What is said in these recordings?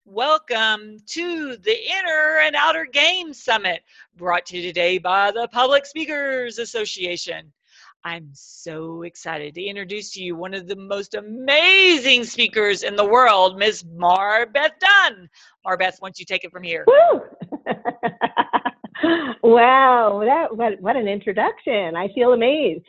Welcome to the Inner and Outer Game Summit, brought to you today by the Public Speakers Association. I'm so excited to introduce to you one of the most amazing speakers in the world, Ms. Marbeth Dunn. Marbeth, why don't you take it from here? Woo! Wow, what an introduction. I feel amazed.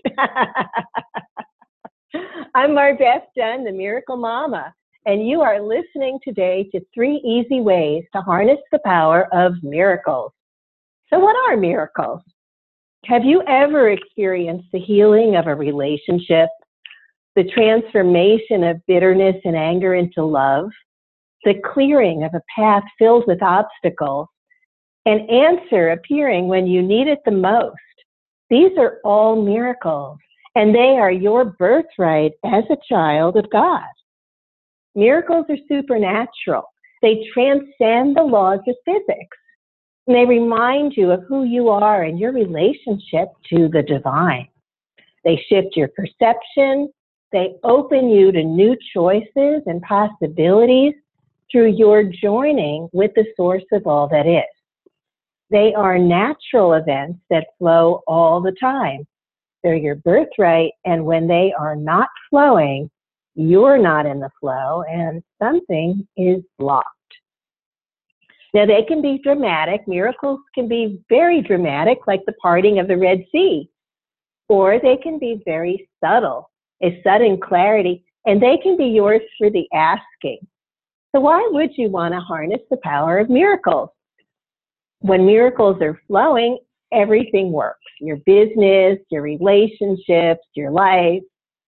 I'm Marbeth Dunn, the Miracle Mama, and you are listening today to 3 easy ways to harness the power of miracles. So what are miracles? Have you ever experienced the healing of a relationship, the transformation of bitterness and anger into love, the clearing of a path filled with obstacles, an answer appearing when you need it the most? These are all miracles, and they are your birthright as a child of God. Miracles are supernatural. They transcend the laws of physics, and they remind you of who you are and your relationship to the divine. They shift your perception. They open you to new choices and possibilities through your joining with the source of all that is. They are natural events that flow all the time. They're your birthright, and when they are not flowing, you're not in the flow, and something is blocked. Now, they can be dramatic. Miracles can be very dramatic, like the parting of the Red Sea, or they can be very subtle, a sudden clarity, and they can be yours for the asking. So why would you want to harness the power of miracles? When miracles are flowing, everything works. Your business, your relationships, your life.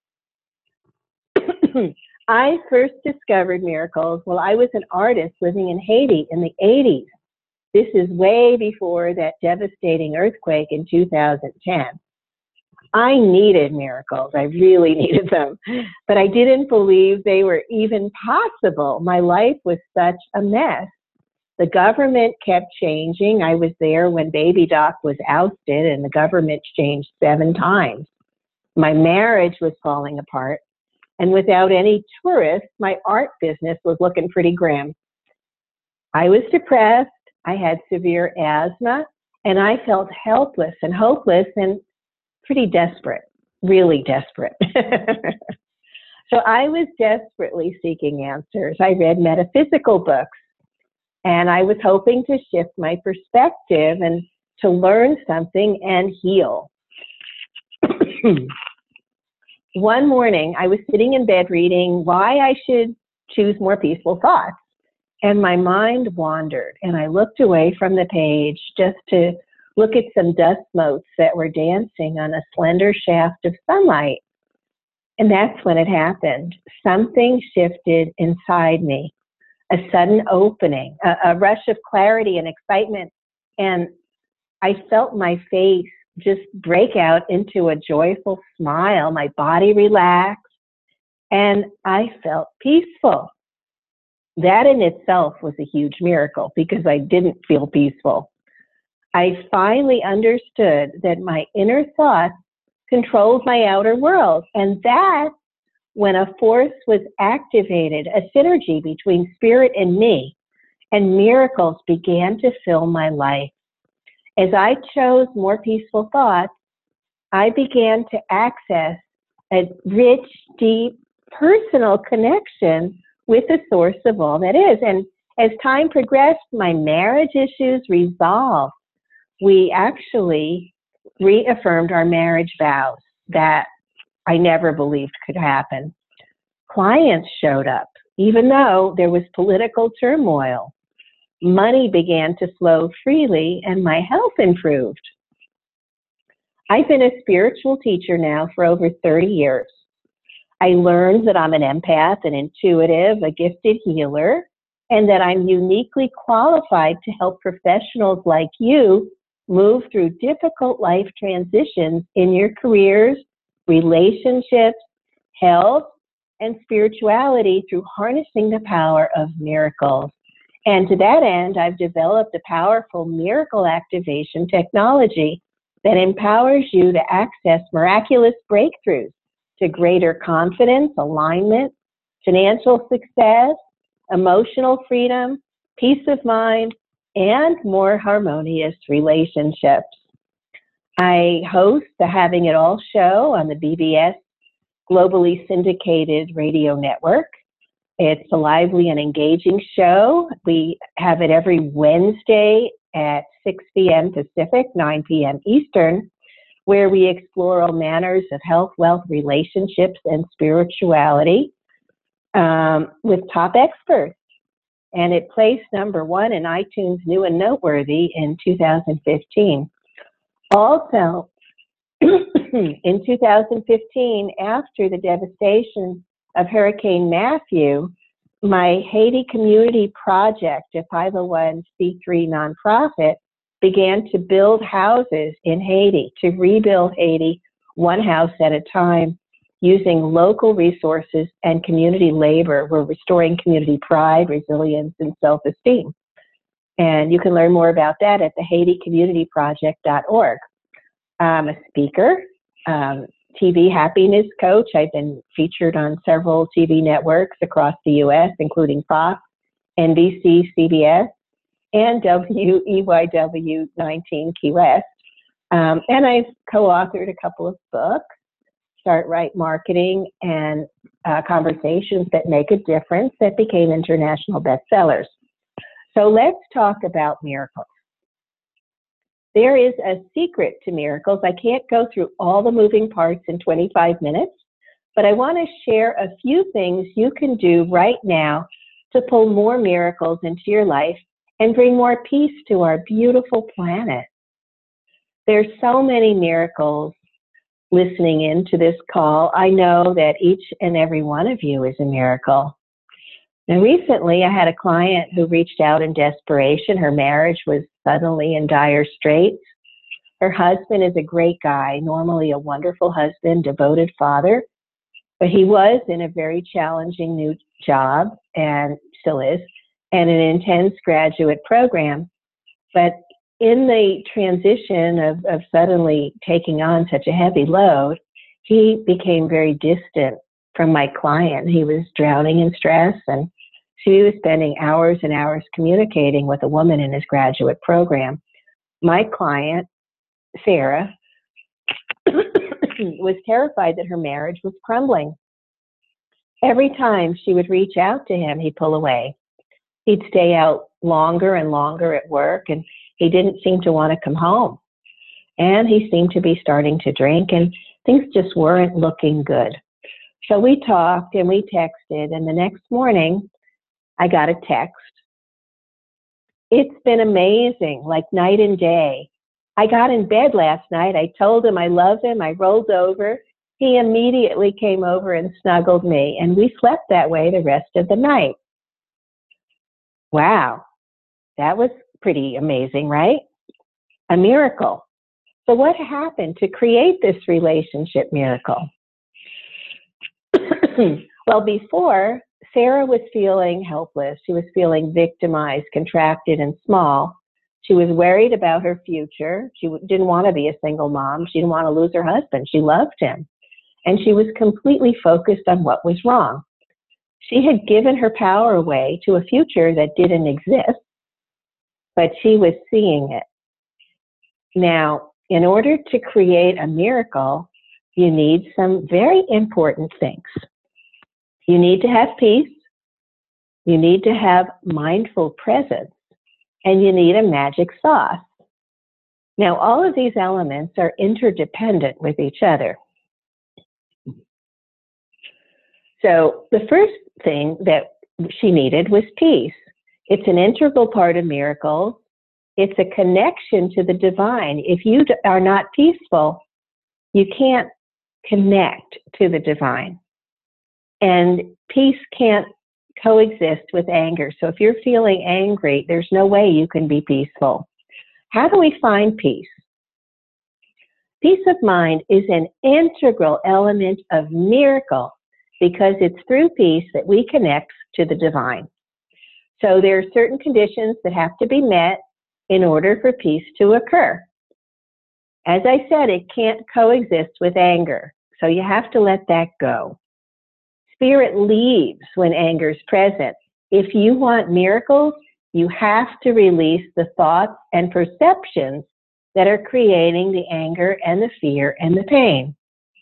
I first discovered miracles while I was an artist living in Haiti in the 80s. This is way before that devastating earthquake in 2010. I needed miracles. I really needed them. But I didn't believe they were even possible. My life was such a mess. The government kept changing. I was there when Baby Doc was ousted, and the government changed 7 times. My marriage was falling apart, and without any tourists, my art business was looking pretty grim. I was depressed, I had severe asthma, and I felt helpless and hopeless and pretty desperate, really desperate. So I was desperately seeking answers. I read metaphysical books, and I was hoping to shift my perspective and to learn something and heal. One morning, I was sitting in bed reading why I should choose more peaceful thoughts, and my mind wandered, and I looked away from the page just to look at some dust motes that were dancing on a slender shaft of sunlight. And that's when it happened. Something shifted inside me. A sudden opening, a rush of clarity and excitement, and I felt my face just break out into a joyful smile. My body relaxed, and I felt peaceful. That in itself was a huge miracle because I didn't feel peaceful. I finally understood that my inner thoughts controlled my outer world, and that when a force was activated, a synergy between spirit and me, and miracles began to fill my life. As I chose more peaceful thoughts, I began to access a rich, deep, personal connection with the source of all that is. And as time progressed, my marriage issues resolved. We actually reaffirmed our marriage vows that I never believed could happen. Clients showed up, even though there was political turmoil. Money began to flow freely, and my health improved. I've been a spiritual teacher now for over 30 years. I learned that I'm an empath, an intuitive, a gifted healer, and that I'm uniquely qualified to help professionals like you move through difficult life transitions in your careers, relationships, health, and spirituality through harnessing the power of miracles. And to that end, I've developed a powerful miracle activation technology that empowers you to access miraculous breakthroughs to greater confidence, alignment, financial success, emotional freedom, peace of mind, and more harmonious relationships. I host the Having It All show on the BBS globally syndicated radio network. It's a lively and engaging show. We have it every Wednesday at 6 p.m. Pacific, 9 p.m. Eastern, where we explore all manners of health, wealth, relationships, and spirituality with top experts. And it placed #1 in iTunes New and Noteworthy in 2015. Also, in 2015, after the devastation of Hurricane Matthew, my Haiti Community Project, a 501c3 nonprofit, began to build houses in Haiti, to rebuild Haiti one house at a time, using local resources and community labor. We're restoring community pride, resilience, and self-esteem. And you can learn more about that at the HaitiCommunityProject.org. I'm a speaker, TV happiness coach. I've been featured on several TV networks across the U.S., including Fox, NBC, CBS, and WEYW 19 Key West. And I've co-authored a couple of books, Start Right Marketing and Conversations That Make a Difference, that became international bestsellers. So let's talk about miracles. There is a secret to miracles. I can't go through all the moving parts in 25 minutes, but I want to share a few things you can do right now to pull more miracles into your life and bring more peace to our beautiful planet. There's so many miracles listening into this call. I know that each and every one of you is a miracle. Now, recently, I had a client who reached out in desperation. Her marriage was suddenly in dire straits. Her husband is a great guy, normally a wonderful husband, devoted father, but he was in a very challenging new job, and still is, and an intense graduate program. But in the transition of suddenly taking on such a heavy load, he became very distant from my client. He was drowning in stress, and she was spending hours and hours communicating with a woman in his graduate program. My client, Sarah, was terrified that her marriage was crumbling. Every time she would reach out to him, he'd pull away. He'd stay out longer and longer at work, and he didn't seem to want to come home. And he seemed to be starting to drink, and things just weren't looking good. So we talked and we texted, and the next morning, I got a text. It's been amazing, like night and day. I got in bed last night. I told him I love him. I rolled over. He immediately came over and snuggled me, and we slept that way the rest of the night. Wow, that was pretty amazing, right? A miracle. So what happened to create this relationship miracle? Well, before, Sarah was feeling helpless. She was feeling victimized, contracted, and small. She was worried about her future. She didn't want to be a single mom. She didn't want to lose her husband. She loved him. And she was completely focused on what was wrong. She had given her power away to a future that didn't exist, but she was seeing it. Now, in order to create a miracle, you need some very important things. You need to have peace, you need to have mindful presence, and you need a magic sauce. Now, all of these elements are interdependent with each other. So the first thing that she needed was peace. It's an integral part of miracles. It's a connection to the divine. If you are not peaceful, you can't connect to the divine. And peace can't coexist with anger. So if you're feeling angry, there's no way you can be peaceful. How do we find peace? Peace of mind is an integral element of miracle because it's through peace that we connect to the divine. So there are certain conditions that have to be met in order for peace to occur. As I said, it can't coexist with anger, so you have to let that go. Spirit leaves when anger is present. If you want miracles, you have to release the thoughts and perceptions that are creating the anger and the fear and the pain.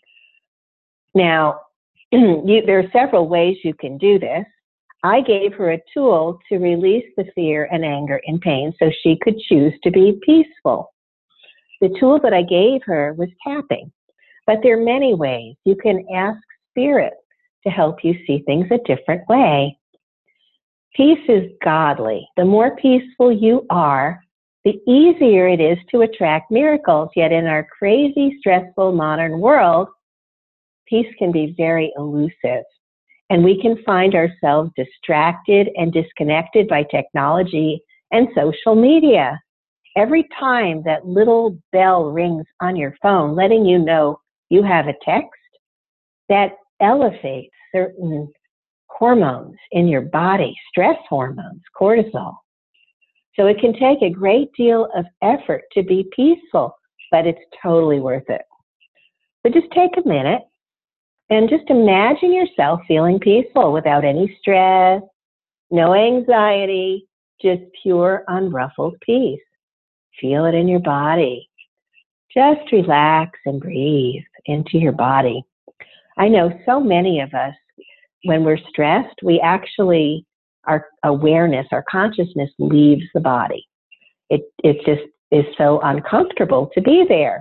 Now, there are several ways you can do this. I gave her a tool to release the fear and anger and pain so she could choose to be peaceful. The tool that I gave her was tapping, but there are many ways. You can ask spirit to help you see things a different way. Peace is godly. The more peaceful you are, the easier it is to attract miracles. Yet in our crazy, stressful modern world, peace can be very elusive. And we can find ourselves distracted and disconnected by technology and social media. Every time that little bell rings on your phone, letting you know you have a text, that elevates certain hormones in your body, stress hormones, cortisol. So it can take a great deal of effort to be peaceful, but it's totally worth it. So just take a minute and just imagine yourself feeling peaceful without any stress, no anxiety, just pure unruffled peace. Feel it in your body. Just relax and breathe into your body. I know so many of us, when we're stressed, we actually, our awareness, our consciousness leaves the body. It just is so uncomfortable to be there.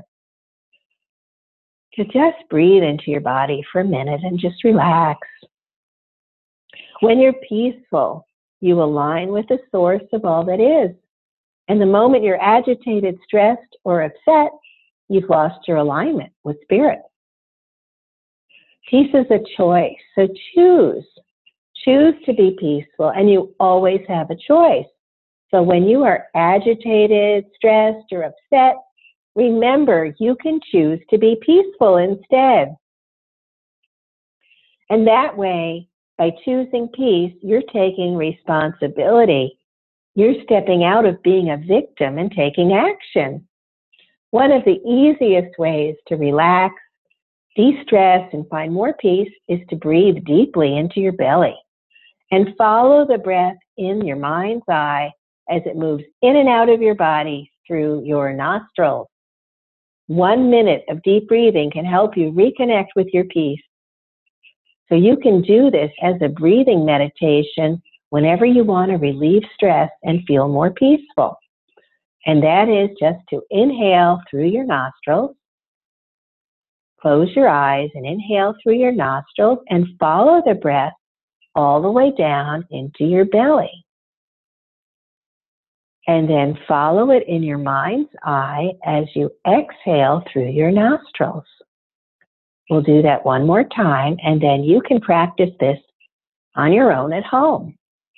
To just breathe into your body for a minute and just relax. When you're peaceful, you align with the source of all that is. And the moment you're agitated, stressed, or upset, you've lost your alignment with spirit. Peace is a choice, so choose. Choose to be peaceful, and you always have a choice. So when you are agitated, stressed, or upset, remember you can choose to be peaceful instead. And that way, by choosing peace, you're taking responsibility. You're stepping out of being a victim and taking action. One of the easiest ways to relax, de-stress, and find more peace is to breathe deeply into your belly and follow the breath in your mind's eye as it moves in and out of your body through your nostrils. 1 minute of deep breathing can help you reconnect with your peace. So you can do this as a breathing meditation whenever you want to relieve stress and feel more peaceful. And that is just to inhale through your nostrils, close your eyes and inhale through your nostrils and follow the breath all the way down into your belly. And then follow it in your mind's eye as you exhale through your nostrils. We'll do that one more time, and then you can practice this on your own at home.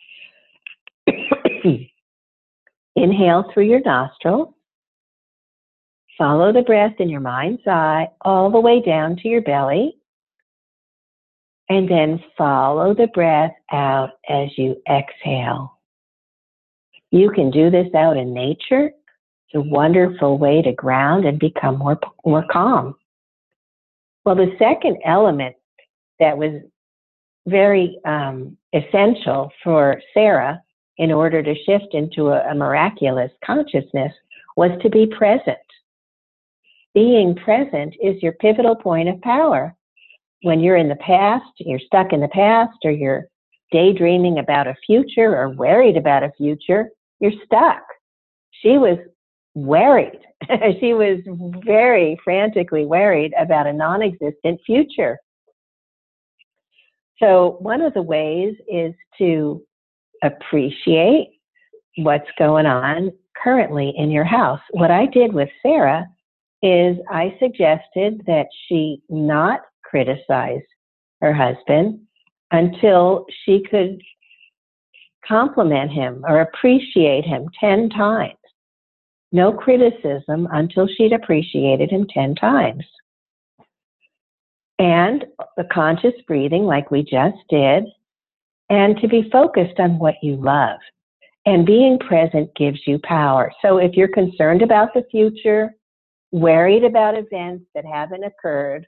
Inhale through your nostrils. Follow the breath in your mind's eye all the way down to your belly. And then follow the breath out as you exhale. You can do this out in nature. It's a wonderful way to ground and become more calm. Well, the second element that was very essential for Sarah in order to shift into a miraculous consciousness was to be present. Being present is your pivotal point of power. When you're in the past, you're stuck in the past, or you're daydreaming about a future or worried about a future, you're stuck. She was worried. She was very frantically worried about a non-existent future. So one of the ways is to appreciate what's going on currently in your house. What I did with Sarah is I suggested that she not criticize her husband until she could compliment him or appreciate him 10 times. No criticism until she'd appreciated him 10 times. And the conscious breathing like we just did, and to be focused on what you love. And being present gives you power. So if you're concerned about the future, worried about events that haven't occurred,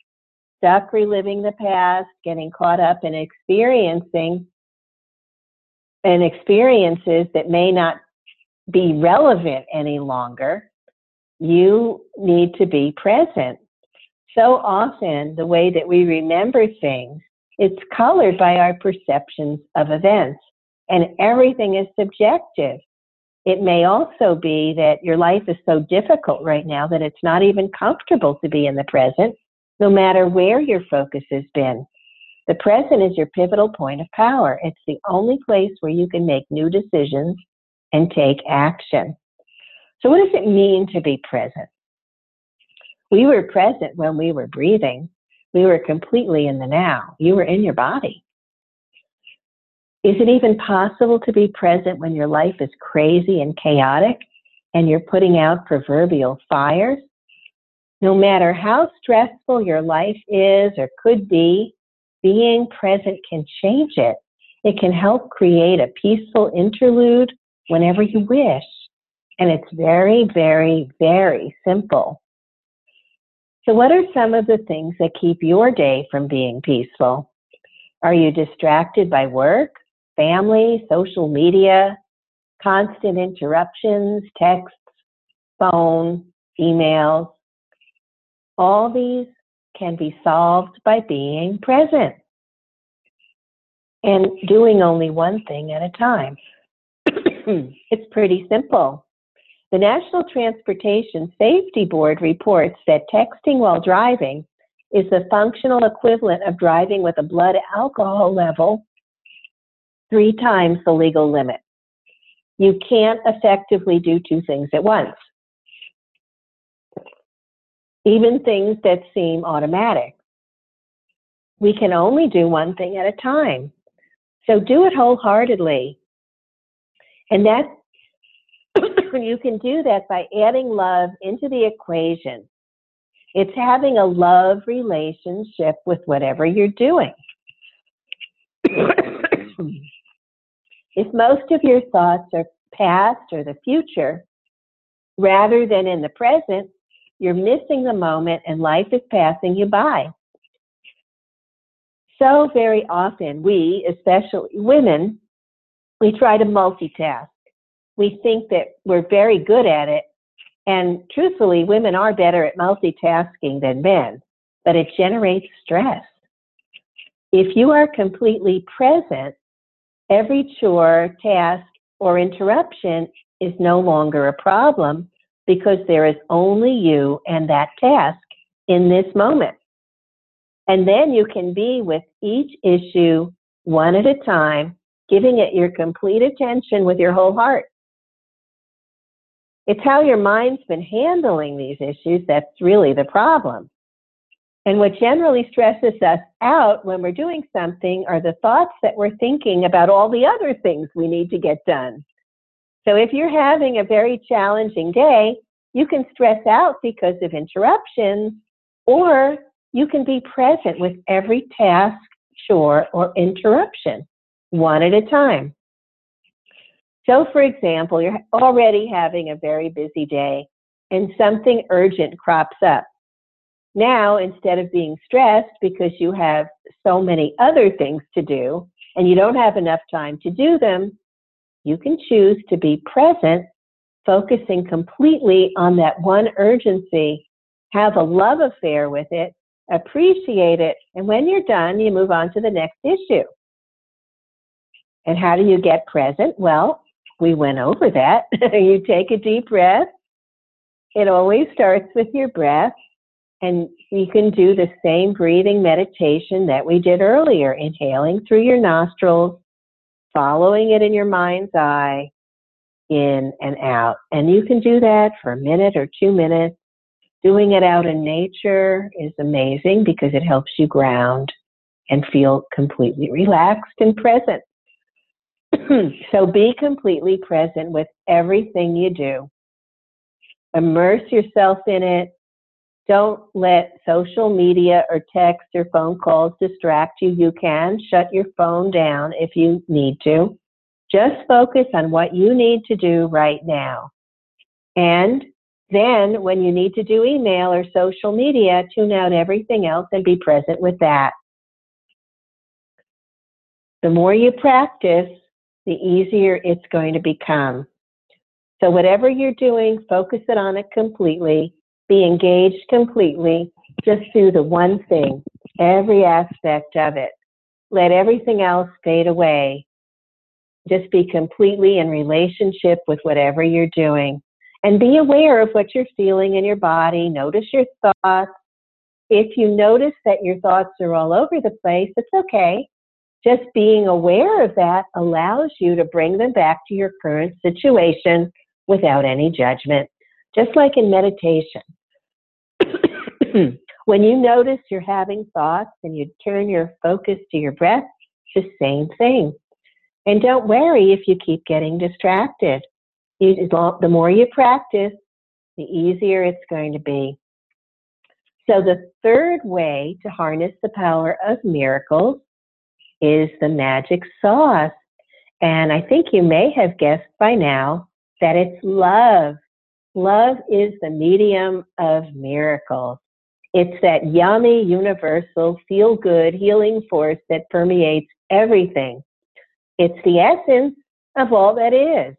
stuck reliving the past, getting caught up in experiencing and experiences that may not be relevant any longer, you need to be present. So often, the way that we remember things, it's colored by our perceptions of events, and everything is subjective. It may also be that your life is so difficult right now that it's not even comfortable to be in the present, no matter where your focus has been. The present is your pivotal point of power. It's the only place where you can make new decisions and take action. So what does it mean to be present? We were present when we were breathing. We were completely in the now. You were in your body. Is it even possible to be present when your life is crazy and chaotic and you're putting out proverbial fires? No matter how stressful your life is or could be, being present can change it. It can help create a peaceful interlude whenever you wish. And it's very, very, very simple. So what are some of the things that keep your day from being peaceful? Are you distracted by work, family, social media, constant interruptions, texts, phone, emails? All these can be solved by being present and doing only one thing at a time. It's pretty simple. The National Transportation Safety Board reports that texting while driving is the functional equivalent of driving with a blood alcohol level 3 times the legal limit. You can't effectively do 2 things at once, even things that seem automatic. We can only do one thing at a time. So do it wholeheartedly. And that you can do that by adding love into the equation. It's having a love relationship with whatever you're doing. If most of your thoughts are past or the future, rather than in the present, you're missing the moment and life is passing you by. So very often, we, especially women, we try to multitask. We think that we're very good at it. And truthfully, women are better at multitasking than men, but it generates stress. If you are completely present, every chore, task, or interruption is no longer a problem because there is only you and that task in this moment. And then you can be with each issue one at a time, giving it your complete attention with your whole heart. It's how your mind's been handling these issues that's really the problem. And what generally stresses us out when we're doing something are the thoughts that we're thinking about all the other things we need to get done. So if you're having a very challenging day, you can stress out because of interruptions, or you can be present with every task, chore, or interruption, one at a time. So, for example, you're already having a very busy day and something urgent crops up. Now, instead of being stressed because you have so many other things to do and you don't have enough time to do them, you can choose to be present, focusing completely on that one urgency, have a love affair with it, appreciate it, and when you're done, you move on to the next issue. And how do you get present? Well, we went over that. You take a deep breath. It always starts with your breath. And you can do the same breathing meditation that we did earlier, inhaling through your nostrils, following it in your mind's eye, in and out. And you can do that for a minute or 2 minutes. Doing it out in nature is amazing because it helps you ground and feel completely relaxed and present. So be completely present with everything you do. Immerse yourself in it. Don't let social media or text or phone calls distract you. You can shut your phone down if you need to. Just focus on what you need to do right now. And then when you need to do email or social media, tune out everything else and be present with that. The more you practice, the easier it's going to become. So whatever you're doing, focus it on it completely. Be engaged completely. Just do the one thing, every aspect of it. Let everything else fade away. Just be completely in relationship with whatever you're doing. And be aware of what you're feeling in your body. Notice your thoughts. If you notice that your thoughts are all over the place, it's okay. Just being aware of that allows you to bring them back to your current situation without any judgment, just like in meditation. When you notice you're having thoughts and you turn your focus to your breath, it's the same thing. And don't worry if you keep getting distracted. The more you practice, the easier it's going to be. So the third way to harness the power of miracles is the magic sauce. And I think you may have guessed by now that it's love. Love is the medium of miracles. It's that yummy, universal, feel-good, healing force that permeates everything. It's the essence of all that is.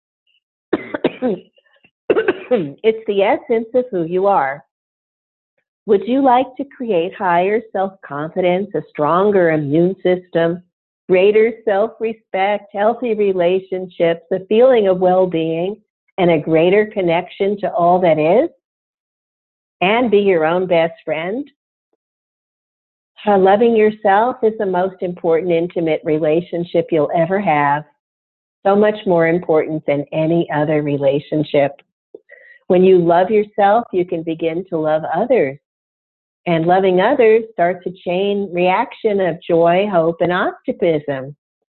It's the essence of who you are. Would you like to create higher self-confidence, a stronger immune system, greater self-respect, healthy relationships, a feeling of well-being, and a greater connection to all that is? And be your own best friend? Loving yourself is the most important intimate relationship you'll ever have. So much more important than any other relationship. When you love yourself, you can begin to love others. And loving others starts a chain reaction of joy, hope, and optimism.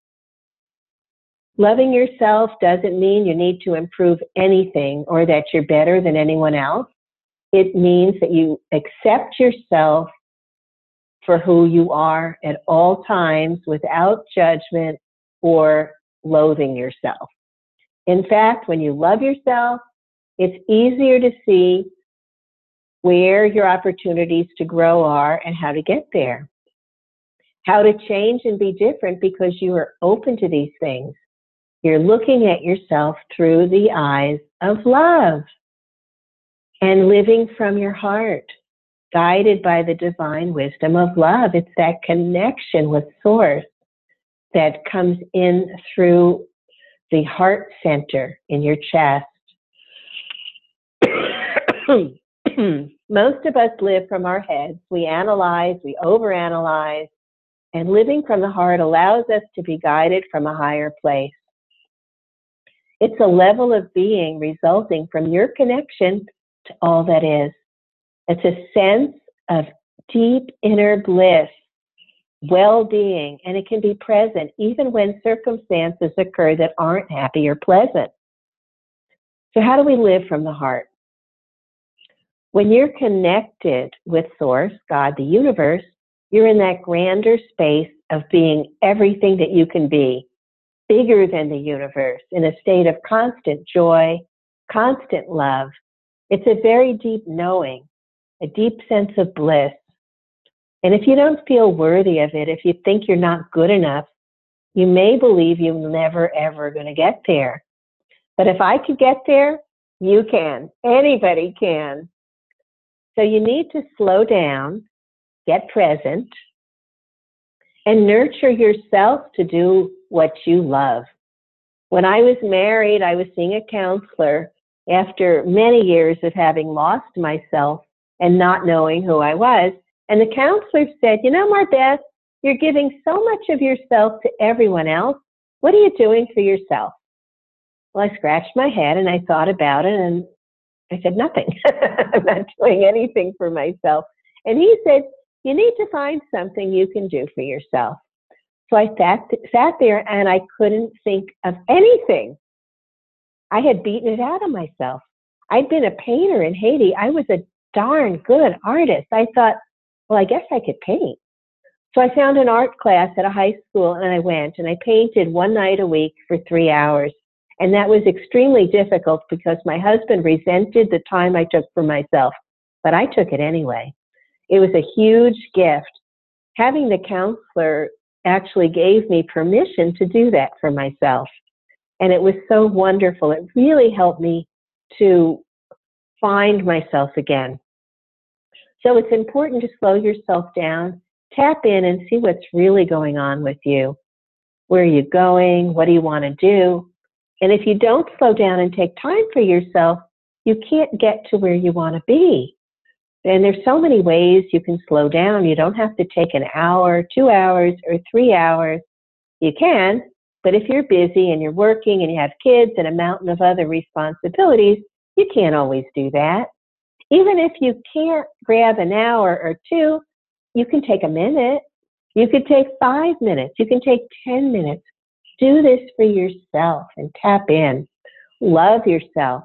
Loving yourself doesn't mean you need to improve anything or that you're better than anyone else. It means that you accept yourself for who you are at all times without judgment or loathing yourself. In fact, when you love yourself, it's easier to see where your opportunities to grow are and how to get there. How to change and be different because you are open to these things. You're looking at yourself through the eyes of love and living from your heart, guided by the divine wisdom of love. It's that connection with Source that comes in through the heart center in your chest. Most of us live from our heads. We analyze, we overanalyze, and living from the heart allows us to be guided from a higher place. It's a level of being resulting from your connection to all that is. It's a sense of deep inner bliss, well-being, and it can be present even when circumstances occur that aren't happy or pleasant. So how do we live from the heart? When you're connected with Source, God, the universe, you're in that grander space of being everything that you can be, bigger than the universe, in a state of constant joy, constant love. It's a very deep knowing, a deep sense of bliss. And if you don't feel worthy of it, if you think you're not good enough, you may believe you're never, ever going to get there. But if I could get there, you can. Anybody can. So you need to slow down, get present, and nurture yourself to do what you love. When I was married, I was seeing a counselor after many years of having lost myself and not knowing who I was. And the counselor said, you know, Marbeth, you're giving so much of yourself to everyone else. What are you doing for yourself? Well, I scratched my head and I thought about it and I said, nothing. I'm not doing anything for myself. And he said, you need to find something you can do for yourself. So I sat there and I couldn't think of anything. I had beaten it out of myself. I'd been a painter in Haiti. I was a darn good artist. I thought, well, I guess I could paint. So I found an art class at a high school and I went and I painted one night a week for 3 hours. And that was extremely difficult because my husband resented the time I took for myself, but I took it anyway. It was a huge gift. Having the counselor actually gave me permission to do that for myself. And it was so wonderful. It really helped me to find myself again. So it's important to slow yourself down, tap in and see what's really going on with you. Where are you going? What do you want to do? And if you don't slow down and take time for yourself, you can't get to where you want to be. And there's so many ways you can slow down. You don't have to take an hour, 2 hours, or 3 hours. You can, but if you're busy and you're working and you have kids and a mountain of other responsibilities, you can't always do that. Even if you can't grab an hour or two, you can take a minute. You could take 5 minutes. You can take 10 minutes. Do this for yourself and tap in. Love yourself.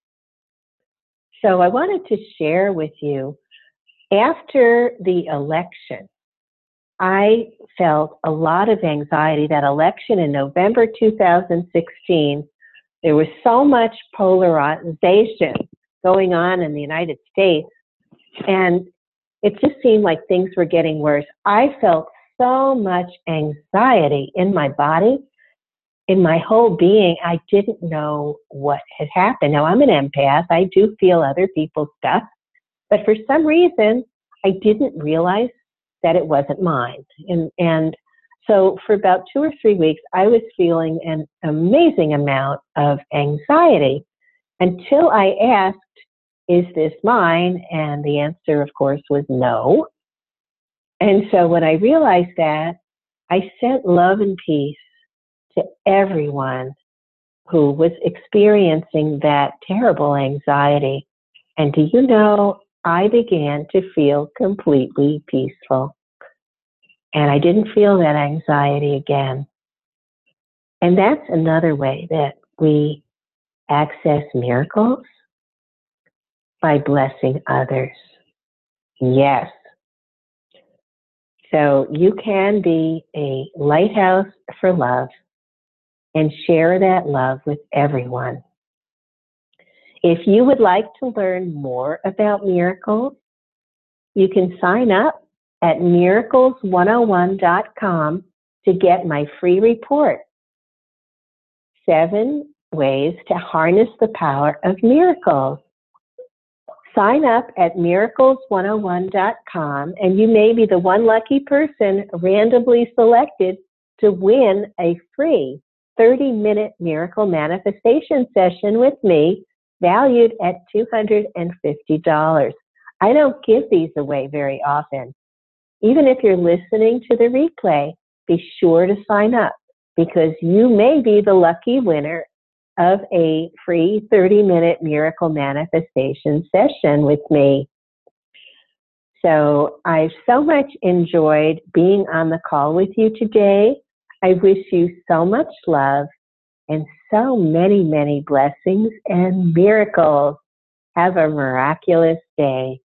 So I wanted to share with you, after the election, I felt a lot of anxiety. That election in November 2016, there was so much polarization going on in the United States, and it just seemed like things were getting worse. I felt so much anxiety in my body, in my whole being. I didn't know what had happened. Now, I'm an empath. I do feel other people's stuff, but for some reason, I didn't realize that it wasn't mine. And so for about 2 or 3 weeks, I was feeling an amazing amount of anxiety until I asked, is this mine? And the answer, of course, was no. And so when I realized that, I sent love and peace to everyone who was experiencing that terrible anxiety. And do you know, I began to feel completely peaceful. And I didn't feel that anxiety again. And that's another way that we access miracles, by blessing others. Yes. So you can be a lighthouse for love and share that love with everyone. If you would like to learn more about miracles, you can sign up at miracles101.com to get my free report, 7 Ways to Harness the Power of Miracles. Sign up at miracles101.com and you may be the one lucky person randomly selected to win a free 30-minute miracle manifestation session with me, valued at $250. I don't give these away very often. Even if you're listening to the replay, be sure to sign up because you may be the lucky winner of a free 30-minute miracle manifestation session with me. So I've so much enjoyed being on the call with you today. I wish you so much love and so many, many blessings and miracles. Have a miraculous day.